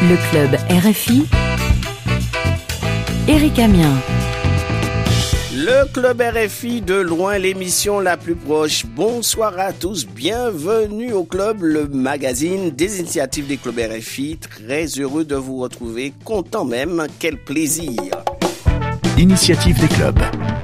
Le club RFI, Éric Amiens. Le club RFI, de loin l'émission la plus proche. Bonsoir à tous, bienvenue au club, le magazine des initiatives des clubs RFI. Très heureux de vous retrouver, content même, quel plaisir. Initiative des clubs.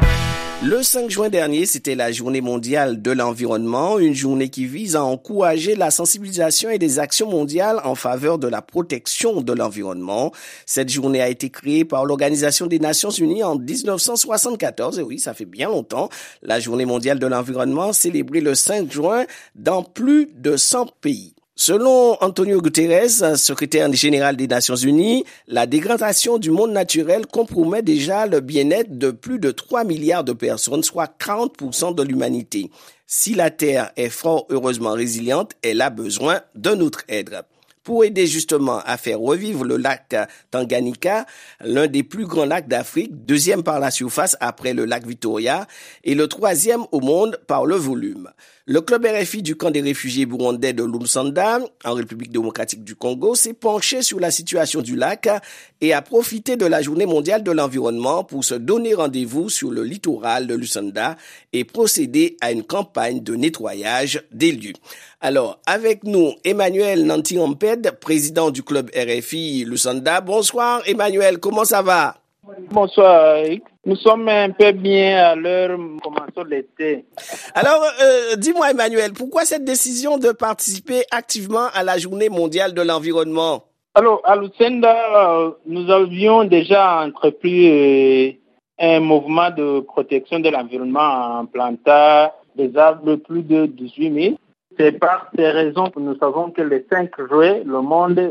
Le 5 juin dernier, c'était la journée mondiale de l'environnement, une journée qui vise à encourager la sensibilisation et des actions mondiales en faveur de la protection de l'environnement. Cette journée a été créée par l'Organisation des Nations Unies en 1974, et oui, ça fait bien longtemps. La journée mondiale de l'environnement célébrée le 5 juin dans plus de 100 pays. Selon Antonio Guterres, secrétaire général des Nations Unies, la dégradation du monde naturel compromet déjà le bien-être de plus de 3 milliards de personnes, soit 40% de l'humanité. Si la Terre est fort heureusement résiliente, elle a besoin de notre aide. Pour aider justement à faire revivre le lac Tanganyika, l'un des plus grands lacs d'Afrique, deuxième par la surface après le lac Victoria, et le troisième au monde par le volume. Le club RFI du camp des réfugiés burundais de Lusanda, en République démocratique du Congo, s'est penché sur la situation du lac et a profité de la journée mondiale de l'environnement pour se donner rendez-vous sur le littoral de Lusanda et procéder à une campagne de nettoyage des lieux. Alors, avec nous, Emmanuel Nanti-Amped, président du club RFI Lusanda. Bonsoir Emmanuel, comment ça va? Bonsoir Eric. Nous sommes un peu bien à l'heure commençant l'été. Alors, dis-moi Emmanuel, pourquoi cette décision de participer activement à la journée mondiale de l'environnement? Alors, à Lusenda, nous avions déjà entrepris un mouvement de protection de l'environnement en plantant des arbres de plus de 18 000. C'est par ces raisons que nous savons que le 5 juin, le monde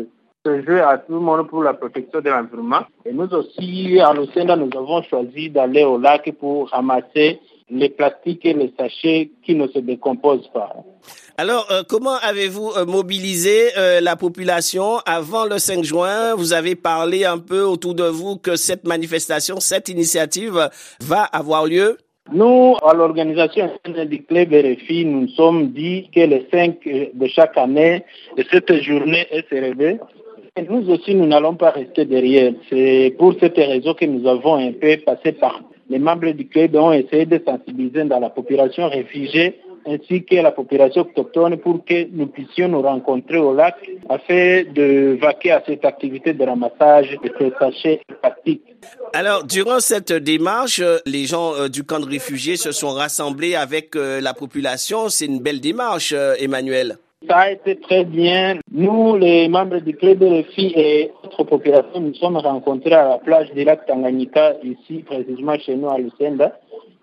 se joue à tout le monde pour la protection de l'environnement. Et nous aussi, à Lusenda, nous avons choisi d'aller au lac pour ramasser les plastiques et les sachets qui ne se décomposent pas. Alors, comment avez-vous mobilisé la population avant le 5 juin? Vous avez parlé un peu autour de vous que cette manifestation, cette initiative va avoir lieu? Nous, à l'organisation du club RFI, nous sommes dit que le 5 de chaque année, de cette journée est célébrée. Et nous aussi, nous n'allons pas rester derrière. C'est pour cette raison que nous avons un peu passé par les membres du club ont essayé de sensibiliser dans la population réfugiée ainsi que la population autochtone pour que nous puissions nous rencontrer au lac afin de vaquer à cette activité de ramassage de ces sachets plastiques. Alors, durant cette démarche, les gens du camp de réfugiés se sont rassemblés avec la population. C'est une belle démarche, Emmanuel. Ça a été très bien. Nous, les membres du club de RFI et autres populations, nous sommes rencontrés à la plage du lac Tanganyika, ici, précisément chez nous à Lusenda.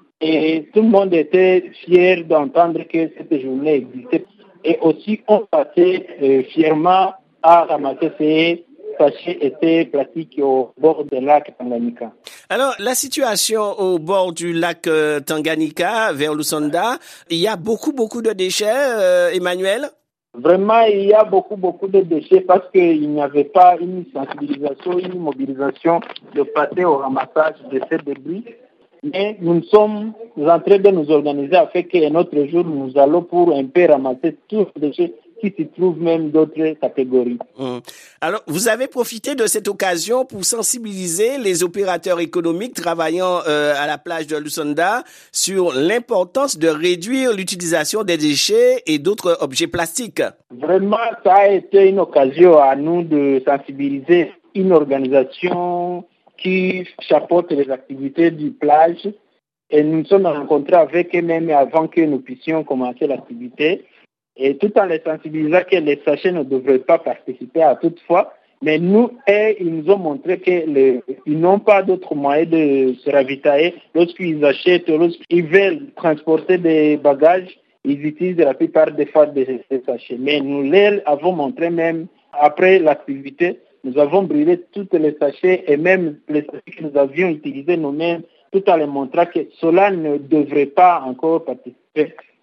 Et tout le monde était fier d'entendre que cette journée existait. Et aussi, on passait fièrement à ramasser ces sachets et ces plastiques au bord du lac Tanganyika. Alors, la situation au bord du lac Tanganyika, vers Lusanda, il y a beaucoup de déchets, Emmanuel? Vraiment, il y a beaucoup de déchets parce qu'il n'y avait pas une sensibilisation, une mobilisation de passer au ramassage de ces débris. Mais nous sommes en train de nous organiser afin qu'un autre jour, nous allons pour un peu ramasser tous les déchets qui se trouvent même d'autres catégories. Alors, vous avez profité de cette occasion pour sensibiliser les opérateurs économiques travaillant à la plage de Lusanda sur l'importance de réduire l'utilisation des déchets et d'autres objets plastiques. Vraiment, ça a été une occasion à nous de sensibiliser une organisation qui chapeaute les activités du plage. Et nous nous sommes rencontrés avec eux-mêmes avant que nous puissions commencer l'activité. Et tout en les sensibilisant que les sachets ne devraient pas participer à toutefois. Mais nous, ils nous ont montré qu'ils n'ont pas d'autre moyen de se ravitailler. Lorsqu'ils achètent, lorsqu'ils veulent transporter des bagages, ils utilisent la plupart des fois des sachets. Mais nous les avons montré même après l'activité. Nous avons brûlé tous les sachets et même les sachets que nous avions utilisés nous-mêmes, tout en les montrant que cela ne devrait pas encore participer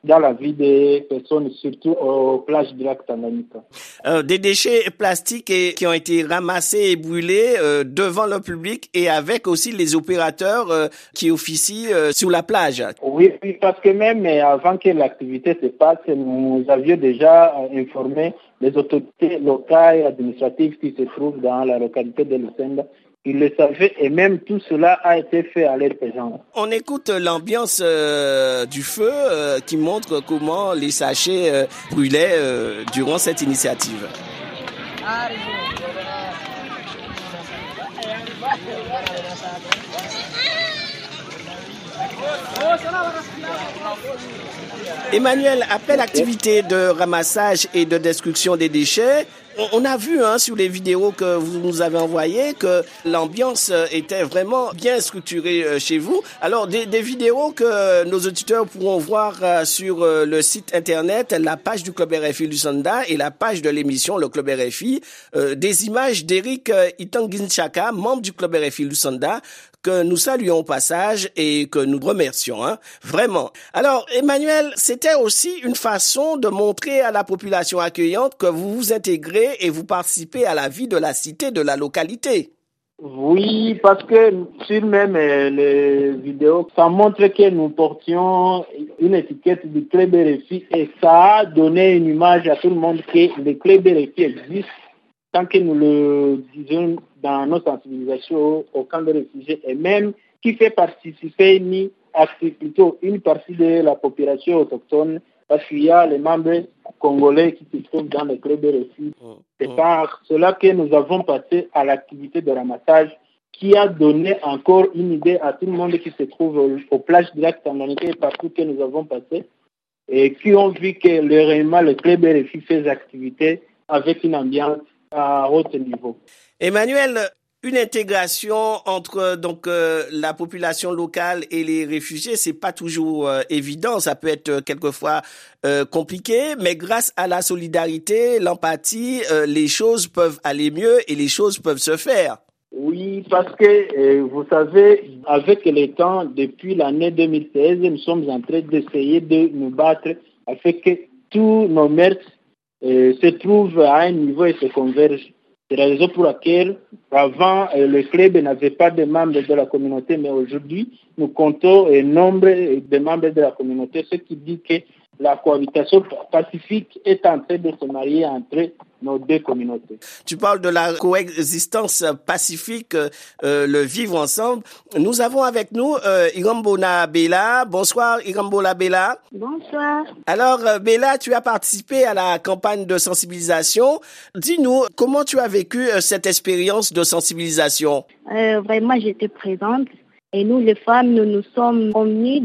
dans la vie des personnes, surtout aux plages du lac Tanganyika. Des déchets plastiques qui ont été ramassés et brûlés devant le public et avec aussi les opérateurs qui officient sur la plage. Oui, parce que même avant que l'activité se passe, nous avions déjà informé les autorités locales et administratives qui se trouvent dans la localité de Lusenda. Ils le savaient et même tout cela a été fait à leur présence. On écoute l'ambiance du feu qui montre comment les sachets brûlaient durant cette initiative. Emmanuel, après l'activité de ramassage et de destruction des déchets, on a vu sur les vidéos que vous nous avez envoyées que l'ambiance était vraiment bien structurée chez vous. Alors, des vidéos que nos auditeurs pourront voir sur le site internet, la page du Club RFI Lusenda et la page de l'émission Le Club RFI, des images d'Eric Itanginchaka, membre du Club RFI Lusenda, que nous saluons au passage et que nous remercions, vraiment. Alors, Emmanuel, c'était aussi une façon de montrer à la population accueillante que vous vous intégrez et vous participez à la vie de la cité, de la localité. Oui, parce que sur même les vidéos, ça montre que nous portions une étiquette du Club RFI et ça a donné une image à tout le monde que le Club RFI existe tant que nous le disons dans nos sensibilisations au camp de réfugiés et même qui fait participer plutôt une partie de la population autochtone parce qu'il y a les membres congolais qui se trouvent dans le club RFI. C'est par cela que nous avons passé à l'activité de ramassage qui a donné encore une idée à tout le monde qui se trouve aux plages du lac Tanganyika et partout que nous avons passé et qui ont vu que réellement le club RFI fait des activités avec une ambiance à haut niveau. Emmanuel, une intégration entre la population locale et les réfugiés, c'est pas toujours évident, ça peut être quelquefois compliqué, mais grâce à la solidarité, l'empathie, les choses peuvent aller mieux et les choses peuvent se faire. Oui, parce que vous savez, avec le temps, depuis l'année 2016, nous sommes en train d'essayer de nous battre afin que tous nos meurtres se trouvent à un niveau et se convergent. C'est la raison pour laquelle, avant, le club n'avait pas de membres de la communauté, mais aujourd'hui, nous comptons un nombre de membres de la communauté, ce qui dit que la cohabitation pacifique est en train de se marier entre nos deux communautés. Tu parles de la coexistence pacifique, le vivre ensemble. Nous avons avec nous Irambola Bella. Bonsoir Irambola Bella. Bonsoir. Alors Bella, tu as participé à la campagne de sensibilisation. Dis-nous, comment tu as vécu cette expérience de sensibilisation? Vraiment, j'étais présente. Et nous, les femmes, nous sommes convenues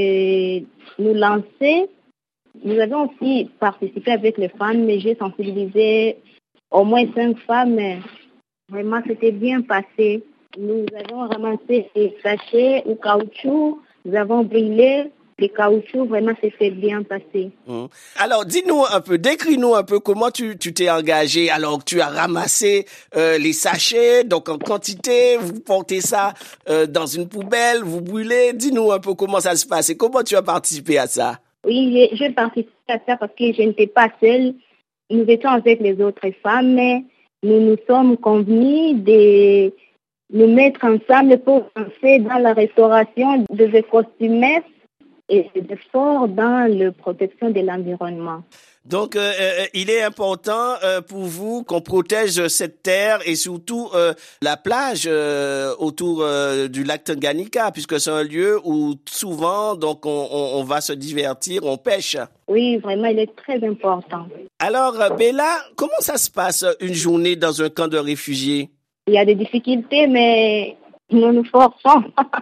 de nous lancer. Nous avons aussi participé avec les femmes, mais j'ai sensibilisé au moins 5 femmes. Vraiment, c'était bien passé. Nous avons ramassé des sachets au caoutchouc. Nous avons brûlé les caoutchoucs. Vraiment, c'était bien passé. Alors, dis-nous un peu, décris-nous un peu comment tu t'es engagé. Alors, tu as ramassé les sachets, donc en quantité, vous portez ça dans une poubelle, vous brûlez. Dis-nous un peu comment ça se passe et comment tu as participé à ça. Oui, j'ai participé à ça parce que je n'étais pas seule. Nous étions avec les autres femmes, mais nous nous sommes convenus de nous mettre ensemble pour penser dans la restauration des écosystèmes et d'efforts dans la protection de l'environnement. Donc, il est important pour vous qu'on protège cette terre et surtout la plage autour du lac Tanganyika, puisque c'est un lieu où souvent donc on va se divertir, on pêche. Oui, vraiment, il est très important. Alors, Bella, comment ça se passe une journée dans un camp de réfugiés? Il y a des difficultés, mais nous nous forçons.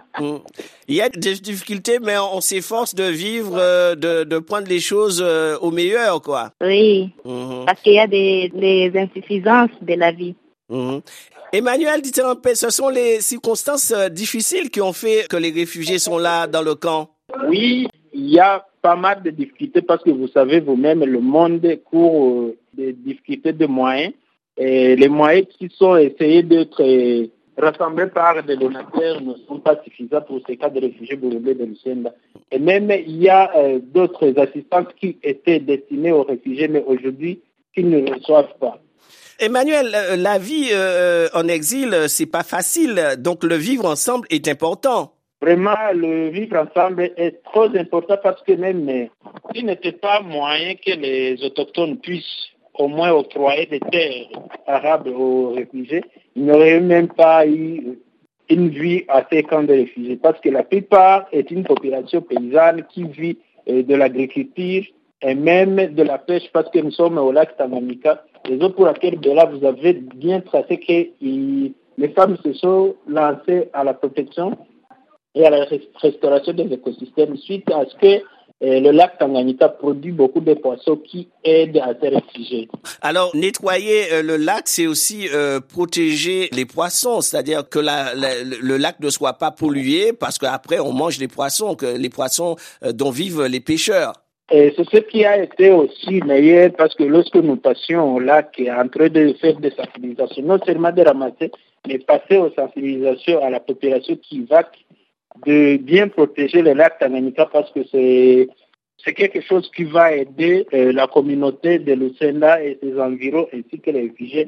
Il y a des difficultés, mais on s'efforce de vivre, de prendre les choses au meilleur, quoi. Oui, parce qu'il y a des insuffisances de la vie. Emmanuel, dites-moi un peu, ce sont les circonstances difficiles qui ont fait que les réfugiés sont là dans le camp? Oui, il y a pas mal de difficultés parce que vous savez vous-même, le monde court des difficultés de moyens. Et les moyens qui sont essayés d'être rassemblés par des donateurs ne sont pas suffisants pour ces cas de réfugiés burundais de Lucenda. Et même, il y a d'autres assistances qui étaient destinées aux réfugiés, mais aujourd'hui, qui ne reçoivent pas. Emmanuel, la vie en exil, c'est pas facile, donc le vivre ensemble est important. Vraiment, le vivre ensemble est trop important parce que même s'il n'était pas moyen que les autochtones puissent au moins octroyer des terres arables aux réfugiés, il n'y aurait même pas eu une vie à ces camps de réfugiés parce que la plupart est une population paysanne qui vit de l'agriculture et même de la pêche parce que nous sommes au lac Tanganyika. Raison pour laquelle de là vous avez bien tracé que les femmes se sont lancées à la protection et à la restauration des écosystèmes suite à ce que le lac Tanganyika produit beaucoup de poissons qui aident à ces réfugiés. Alors, nettoyer le lac, c'est aussi protéger les poissons, c'est-à-dire que le lac ne soit pas pollué parce qu'après on mange les poissons dont vivent les pêcheurs. Et c'est ce qui a été aussi meilleur parce que lorsque nous passions au lac et en train de faire des sensibilisations, non seulement de ramasser, mais passer aux sensibilisations à la population qui va de bien protéger le lac Tanganyika parce que c'est quelque chose qui va aider la communauté de Lucenda et ses environs ainsi que les réfugiés.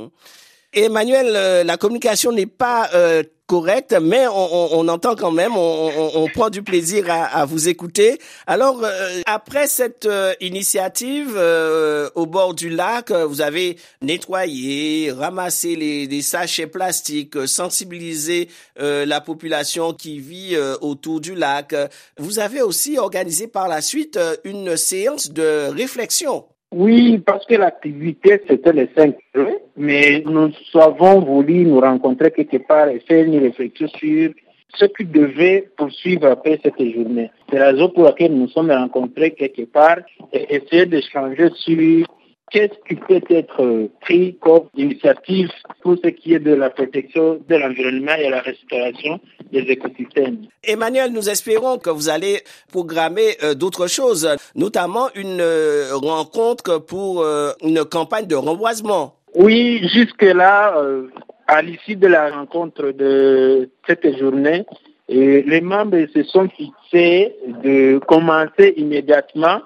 Emmanuel, la communication n'est pas correcte, mais on entend quand même, on prend du plaisir à vous écouter. Alors, après cette initiative au bord du lac, vous avez nettoyé, ramassé les sachets plastiques, sensibilisé la population qui vit autour du lac. Vous avez aussi organisé par la suite une séance de réflexion. Oui, parce que l'activité, c'était le 5 juin, mais nous avons voulu nous rencontrer quelque part et faire une réflexion sur ce qui devait poursuivre après cette journée. C'est la raison pour laquelle nous sommes rencontrés quelque part et essayer d'échanger sur qu'est-ce qui peut être pris comme initiative pour ce qui est de la protection de l'environnement et la restauration des écosystèmes. Emmanuel, nous espérons que vous allez programmer d'autres choses, notamment une rencontre pour une campagne de reboisement. Oui, jusque-là, à l'issue de la rencontre de cette journée, les membres se sont fixés de commencer immédiatement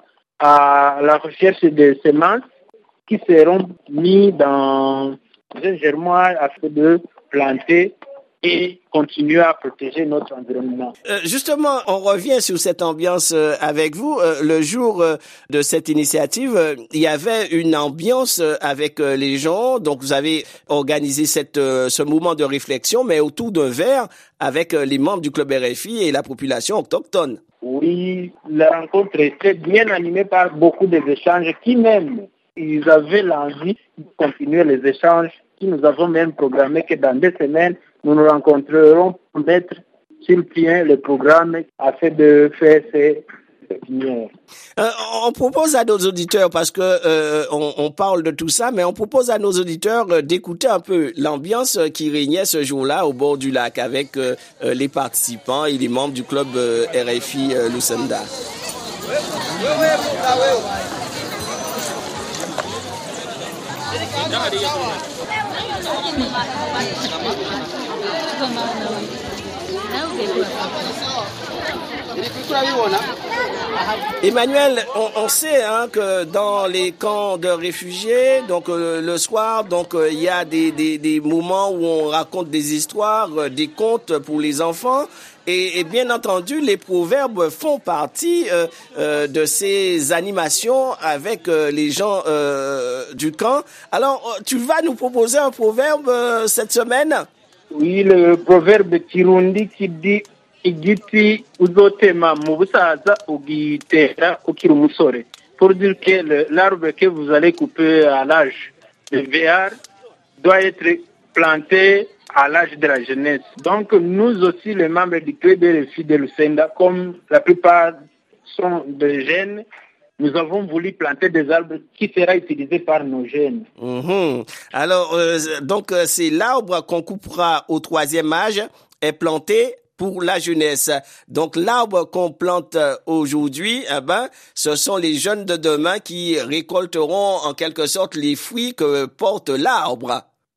à la recherche de semences qui seront mis dans un germoir afin de planter et continuer à protéger notre environnement. Justement, on revient sur cette ambiance avec vous. Le jour de cette initiative, il y avait une ambiance avec les gens. Donc, vous avez organisé ce moment de réflexion, mais autour d'un verre avec les membres du Club RFI et la population autochtone. Oui, la rencontre était bien animée par beaucoup d'échanges qui même, ils avaient l'envie de continuer les échanges, qui nous avons même programmé que dans 2 semaines, nous nous rencontrerons pour mettre sur pied le programme afin de faire ces pépinières. On propose à nos auditeurs, parce que on parle de tout ça, mais on propose à nos auditeurs d'écouter un peu l'ambiance qui régnait ce jour-là au bord du lac avec les participants et les membres du club RFI Lucenda. Emmanuel, on sait que dans les camps de réfugiés, donc le soir, donc il y a des moments où on raconte des histoires, des contes pour les enfants. Et bien entendu, les proverbes font partie de ces animations avec les gens du camp. Alors, tu vas nous proposer un proverbe cette semaine? Oui, le proverbe Kirundi qui dit igiti uzotema mu busaza ugitera ukiri umusore. Pour dire que l'arbre que vous allez couper à l'âge de VR doit être planté à l'âge de la jeunesse. Donc, nous aussi, les membres du club de RFI de Lucenda, comme la plupart sont des jeunes, nous avons voulu planter des arbres qui sera utilisé par nos jeunes. Alors, donc, c'est l'arbre qu'on coupera au 3e âge est planté pour la jeunesse. Donc, l'arbre qu'on plante aujourd'hui, ce sont les jeunes de demain qui récolteront en quelque sorte les fruits que porte l'arbre.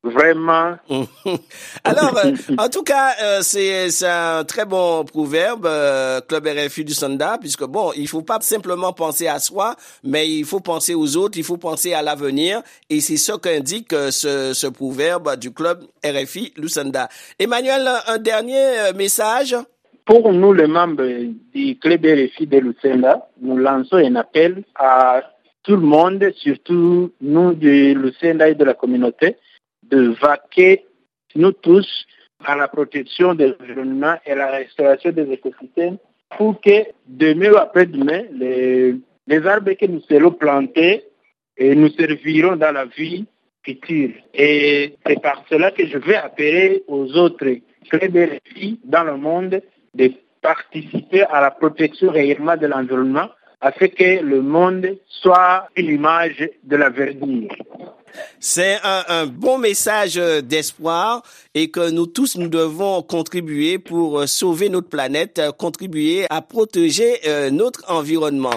vraiment. Alors, en tout cas, c'est un très bon proverbe, Club RFI Lusenda, puisque bon, il faut pas simplement penser à soi, mais il faut penser aux autres, il faut penser à l'avenir, et c'est ce qu'indique ce proverbe du Club RFI Lusenda. Emmanuel, un dernier message? Pour nous, les membres du Club RFI de Lusenda, nous lançons un appel à tout le monde, surtout nous de Lusenda et de la communauté, de vaquer, nous tous, à la protection de l'environnement et la restauration des écosystèmes pour que demain ou après-demain, les arbres que nous serons plantés nous serviront dans la vie future. Et c'est par cela que je vais appeler aux autres clubs RFI dans le monde de participer à la protection réellement de l'environnement afin que le monde soit une image de l'avenir. C'est un bon message d'espoir et que nous tous, nous devons contribuer pour sauver notre planète, contribuer à protéger notre environnement.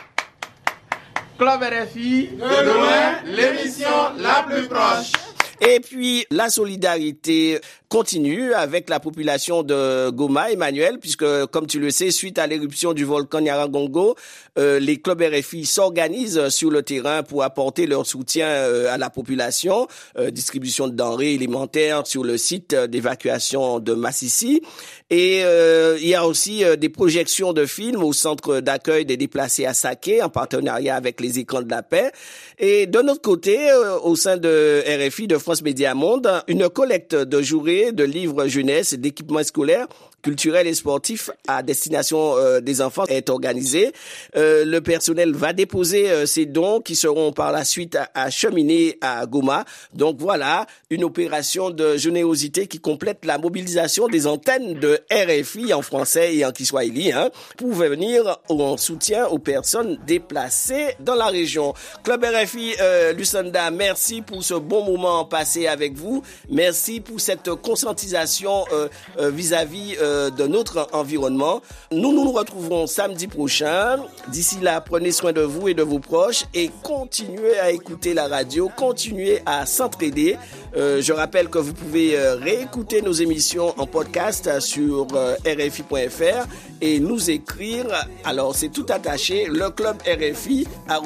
Club RFI, de loin, l'émission la plus proche. Et puis, la solidarité continue avec la population de Goma, Emmanuel, puisque, comme tu le sais, suite à l'éruption du volcan Nyiragongo, les clubs RFI s'organisent sur le terrain pour apporter leur soutien à la population, distribution de denrées alimentaires sur le site d'évacuation de Massissi. Et il y a aussi des projections de films au centre d'accueil des déplacés à Saké, en partenariat avec les Écrans de la Paix. Et de notre côté, au sein de RFI, de France Média Monde, une collecte de jouets, de livres jeunesse et d'équipements scolaires, culturels et sportifs à destination des enfants est organisée. Le personnel va déposer ces dons qui seront par la suite acheminés à Goma. Donc voilà, une opération de générosité qui complète la mobilisation des antennes de RFI en français et en kiswahili pour venir en soutien aux personnes déplacées dans la région. Club RFI Lusenda, merci pour ce bon moment passé avec vous. Merci pour cette conscientisation vis-à-vis de notre environnement. Nous nous retrouverons samedi prochain. D'ici là, prenez soin de vous et de vos proches et continuez à écouter la radio, continuez à s'entraider. Je rappelle que vous pouvez réécouter nos émissions en podcast sur rfi.fr et nous écrire. Alors, c'est tout attaché, le club RFI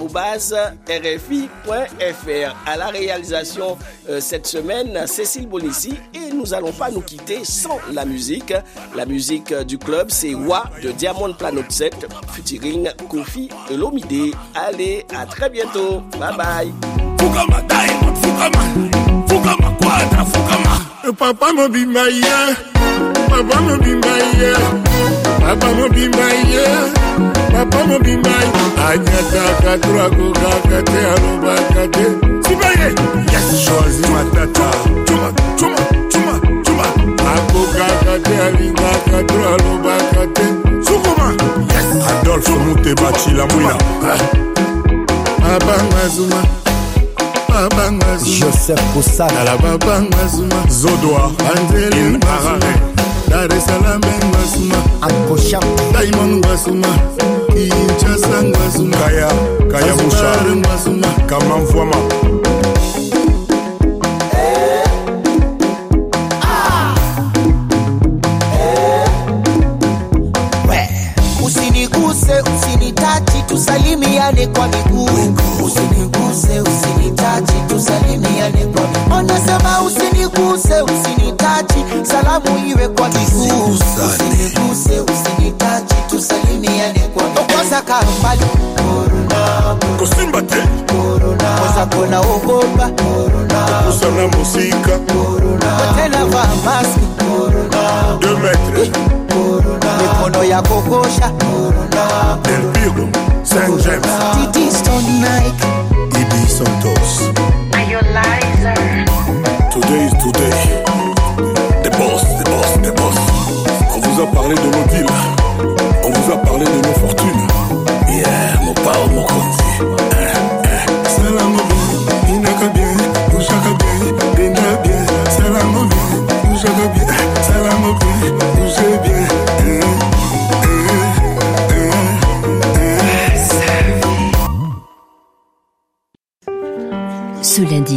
@rfi.fr. À la réalisation cette semaine, Cécile Bonissi, et nous allons pas nous quitter sans la musique. La musique du club, c'est Wa de Diamond Planet 7, featuring Kofi Olomide. Allez, à très bientôt. Bye bye. Fukama Diamond, Fukama Quadra, Fukama. Papa mo be my yeah, Papa mo be my yeah, Papa mo be my yeah, Papa mo be my. Anyata katura kukakate alubakate. Sibaye, yes, choisi matata. Chuma. Akukakate alingakate alubakate. Sukuma, yes. Adolphe Moutebachi la mouina. Abangazuma. Joseph Koussana, la Babangazuma, Zodoa, Angeli Harare, Dar es Salaam Ngazuma, Ankosha, Diamond Ngazuma, Kinshasa Ngazuma, Kaya Musha Ngazuma, Kamamvwama. Usinitachi tusalimiane kwa miguu. Usinitachi tusalimiane kwa miguu. Anasema usinitachi salamu iwe kwa miguu. Usinitachi tusalimiane kwa miguu. Kwanza kambali corona Kosimbate corona kwanza kona ogopa corona Usana musika corona tena va mask corona 2 metres corona mikono ya kokosha corona Del Piro Saint James Didi Stone Nike Ibi Santos. Today is today. The boss. On vous a parlé de nos deals. On vous a parlé de nos fortunes. Yeah, mon pao, mon konzi. Salam bien, inaka bien, ushaka bien, denda bien. Salam bien, ushaka bien, salam bien, ushe bien. Ce lundi